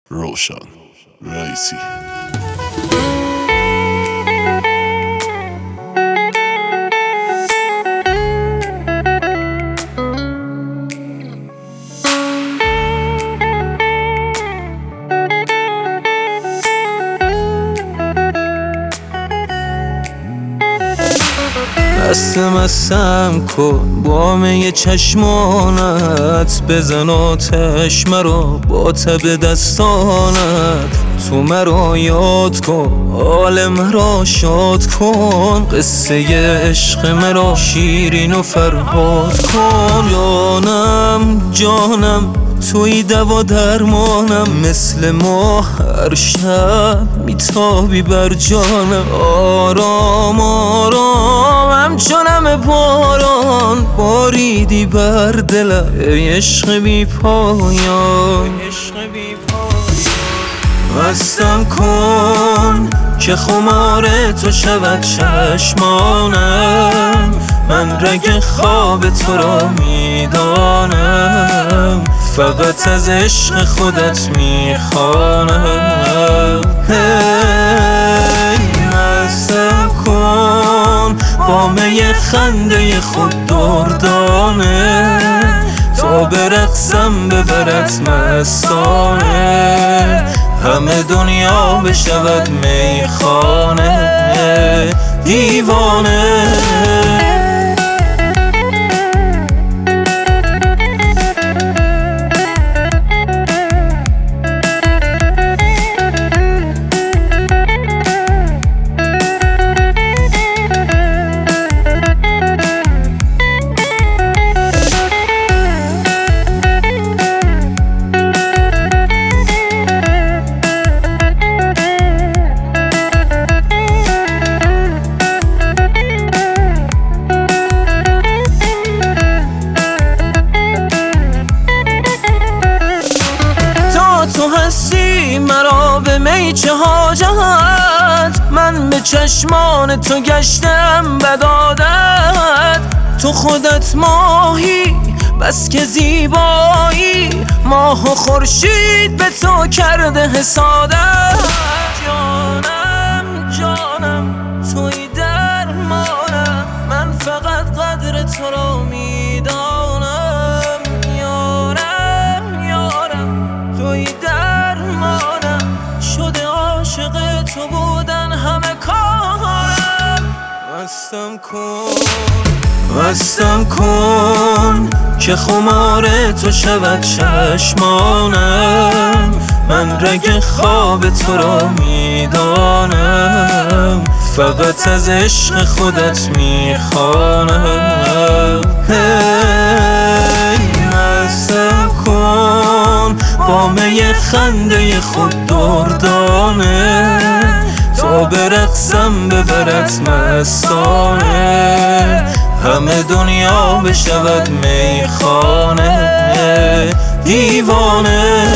روشن رئیسی. مستم کن با می چشمانت، بزن آتش مرا با تب دستانت. تو مرا یاد کن، حال مرا شاد کن، قصه عشق مرا شیرین و فرهاد کن. جانم توی دوا درمانم، مثل ماه هر شب میتابی بر جانم. آرام آرام همچنم باران، باریدی بر دلم ای عشق بی پایان. مستم کن که خمار تو شود چشمانم، من رگ خواب تو را میدانم، فقط از عشق خودت میخوانم. مستم کن با می خنده خود دردانه، تا برقصم ببرد مستانه، همه دنیا بشود میخانه دیوانه. تو هستی مرا به می چه حاجت، من به چشمان تو گشتم بدادت. تو خودت ماهی بس که زیبایی، ماه و خورشید به تو کرده حسادت. جانم جانم توی درمانم، من فقط قدر تو را میدانم. توی درمانم شده عاشق تو بودن همه کارم. مستم کن که خمار تو شود چشمانم، من رگ خواب تو را میدانم، فقط از عشق خودت میخوانم. مستم کن با می خنده خود دردانه، تا برقصم ببرد مستانه، همه دنیا بشود میخانه دیوانه.